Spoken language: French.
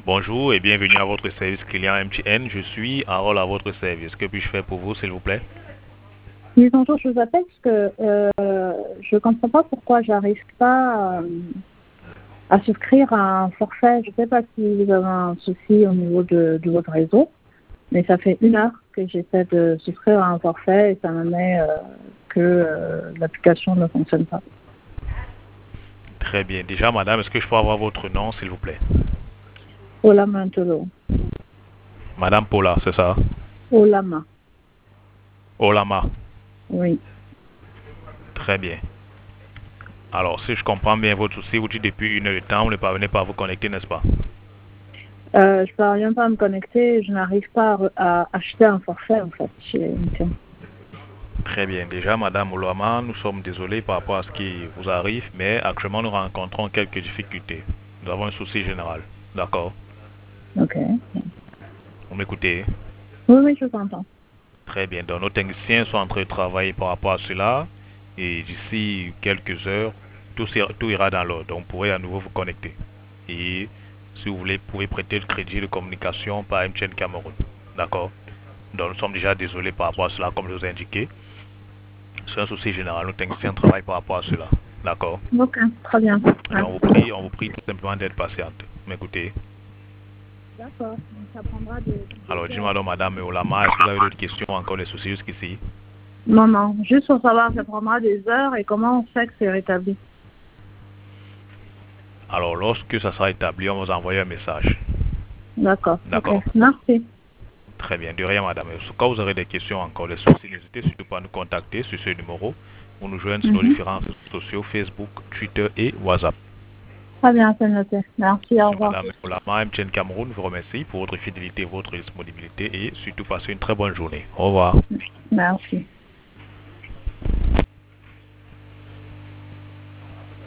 Bonjour et bienvenue à votre service client MTN. Je suis Harold à votre service. Que puis-je faire pour vous, s'il vous plaît? Oui, bonjour, je vous appelle parce que je ne comprends pas pourquoi j'arrive pas à souscrire à un forfait. Je ne sais pas si vous avez un souci au niveau de votre réseau, mais ça fait 1 heure que j'essaie de souscrire à un forfait et ça me met que l'application ne fonctionne pas. Très bien. Déjà, madame, est-ce que je peux avoir votre nom, s'il vous plaît? Olama Ntolo. Madame Paula, c'est ça? Olama, Olama. oui. Très bien. Alors, si je comprends bien votre souci, vous dites depuis 1 heure de temps, vous ne parvenez pas à vous connecter, n'est-ce pas? Je ne parviens pas à me connecter, je n'arrive pas à acheter un forfait en fait chez MTN. Très bien. Déjà, madame Olama, nous sommes désolés par rapport à ce qui vous arrive, mais actuellement, nous rencontrons quelques difficultés. Nous avons un souci général. D'accord? Ok. Vous m'écoutez? Oui, oui, je vous entends. Très bien. Donc, nos techniciens sont en train de travailler par rapport à cela. Et d'ici quelques heures, tout ira dans l'ordre. Donc, vous pourrez à nouveau vous connecter. Et si vous voulez, vous pouvez prêter le crédit de communication par MTN Cameroun. D'accord? Donc, nous sommes déjà désolés par rapport à cela, comme je vous ai indiqué. C'est un souci général. Nos techniciens travaillent par rapport à cela. D'accord? Ok, très bien. Et Merci. on vous prie tout simplement d'être patiente. M'écoutez. D'accord, donc ça prendra des Alors, dis-moi heures. donc, madame Olama, est-ce que vous avez d'autres questions, encore des soucis jusqu'ici? Non, non, juste pour savoir, ça prendra des heures et comment on sait que c'est rétabli. Alors, lorsque ça sera établi, on va vous envoyer un message. D'accord, ok, D'accord? merci. Très bien, de rien, madame. Quand vous aurez des questions encore, des soucis, n'hésitez surtout pas à nous contacter sur ce numéro ou nous joindre sur nos Mhm. différents réseaux sociaux, Facebook, Twitter et WhatsApp. Très bien, c'est noté. Merci, au Monsieur, revoir. madame Olama, MTN Cameroun vous remercie pour votre fidélité, votre disponibilité et surtout passez une très bonne journée. Au revoir. Merci.